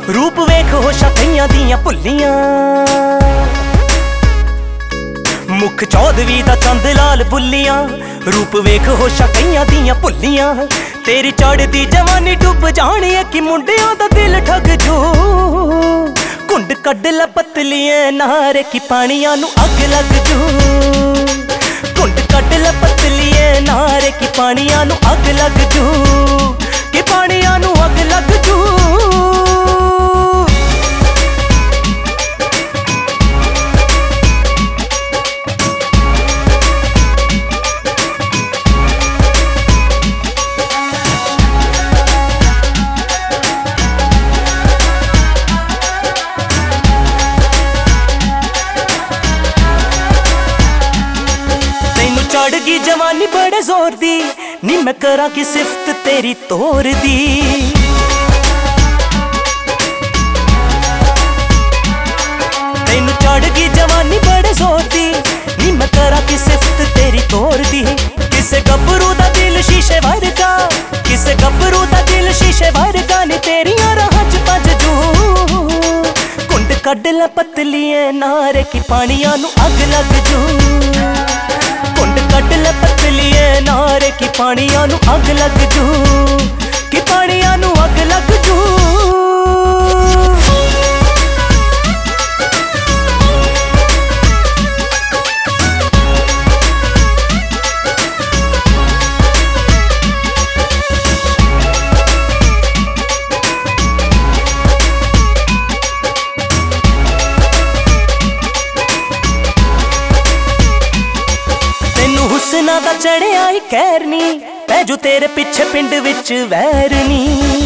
रूप वेख होशां कईयां दियां भुल्लियां, मुख चौधवी दा चंद लाल बुल्लियां। रूप वेख होशां कईयां दियां भुल्लियां, तेरी चढ़दी जवानी डुब जानी है कि मुंडियां दा दिल ठग जू। कुंड कड्ड लै पतलिए नारे की पानियां नू अग लग जू। कुंड कड्ड लै पतलिए नारे की पानियां नू अग लग जू, कि पानियां नू अग लग जू। चढ़ गई जवानी बड़े जोर दी, नी मैं करा की सिफत तेरी तोर दी। तैनू चढ़ गई जवानी बड़े जोर दी, नी मैं करा की सिफत तेरी तोर दी। किसे गबरू दा दिल शीशे वर्गा, किसे गबरू दा दिल शीशे वर्गा, नी तेरियां राहां च भज जू। कुंड कड्ड लै पतलिए नारे की पानियां नू अग लग जू। कुंड कड्ड लै पतलिए नारे की पानियां नू अग लग जू, कि पानियां नू अग लग जू। हुस्ना दा चढ़िया ही कहर नी, मैं जो तेरे पिछे पिंड विच वैर नी।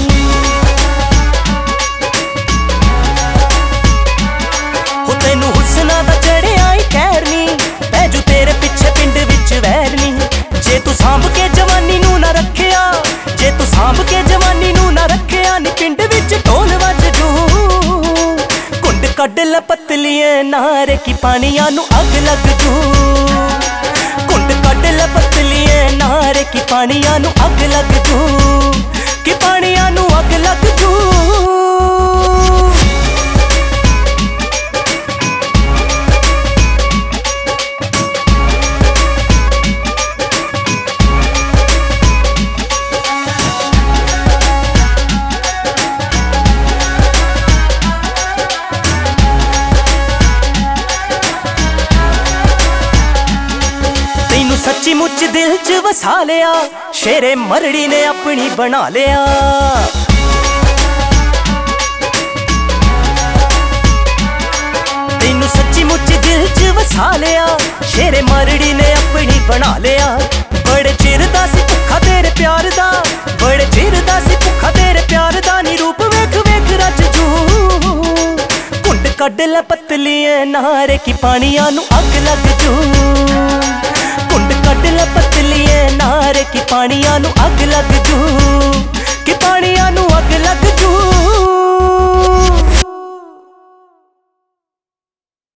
हो तैनू हुस्ना दा चढ़िया ही कहर नी, मैं जो तेरे पिछे पिंड विच वैर नी। जे तू सांभ के जवानी नू ना रखिया, जे तू सांभ के जवानी नू ना रखिया, नी पिंड विच ढोल वज जू। कुंड कड्ड लै पतलिए नारे की पानियां नू अग लग जू। कुंड कड्ड लै पतलिए नारे की पानियां नू अग लग जू, कि पानियां नू अग लग जू। सच्ची मुच दिल च वसा लिया, शेरे मरड़ी ने अपनी बना लिया। तेनू सच्ची मुच दिल च वसा लिया, शेरे मरड़ी ने अपनी बना लिया। बड़े चिर दा सी भुखा तेरे प्यार दा, बड़े चिर दा सी भुखा तेरे प्यार दा, नी रूप वेख वेख रज जू। कुंड कड्ड लै पतलिए नारे की पानियां नू अग लग जू। कुंड कड्ड लै पतलिए नारे की पानियां नू अग लग जू, कि पानियां नू अग लग जू।